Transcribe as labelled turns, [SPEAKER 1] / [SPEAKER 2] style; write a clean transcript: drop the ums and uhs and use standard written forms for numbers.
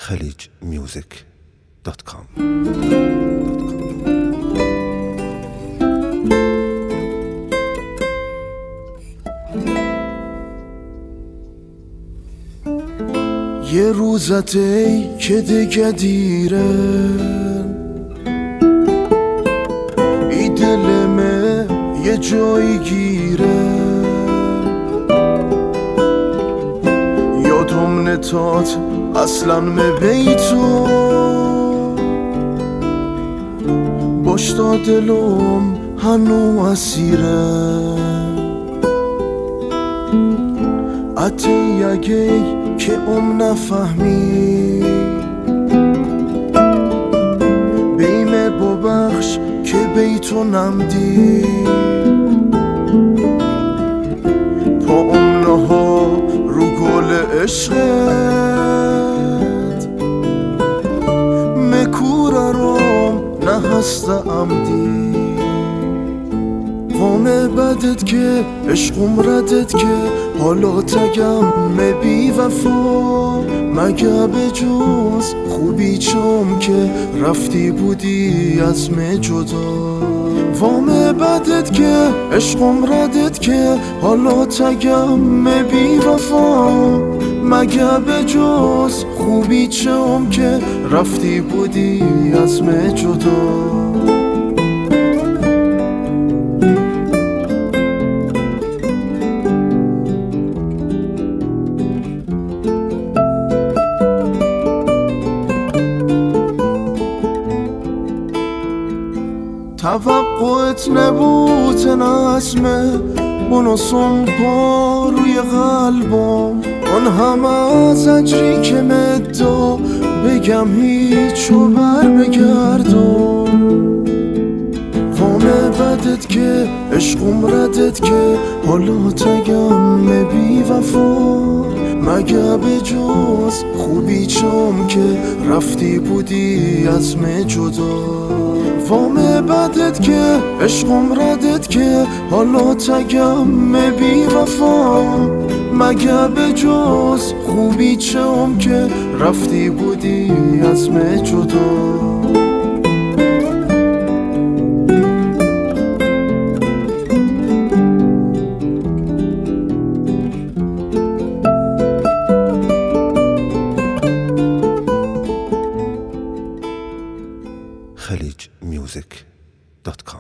[SPEAKER 1] khaleejmusic.com.
[SPEAKER 2] یه روزت ای که دیگه دیره، ای دلمه یه جایی گیره، یادم نتاد اصلا بیتو باش تا دلم هنو اسیره، اتی اگه که نفهمی بیمه ببخش که بیتو نمدی، پا امنها رو گل عشقت مکوره روم نه هست عمدی، وامه بدت که عشقم ردت که حالا تگم بی وفا، مگه به جز خوبی چم که رفتی بودی از من جدا، وامه بدت که عشقم ردت که حالا تگم بی وفا، مگه به جز خوبی چم که رفتی بودی از من جدا. توقعت نبود نسمه بناسم پا روی قلبم، آن همه زجری که مدا بگم هیچو بر بگردم، وامه بدت که عشقم ردت که حالا تگم بی وفا، مگه به جز خوبی چم که رفتی بودی از من جدا، وامه بدت که عشقم ردت که حالا تگم بی وفا، مگه به جز خوبی چم که رفتی بودی از من جدا.
[SPEAKER 1] khaleejmusic.com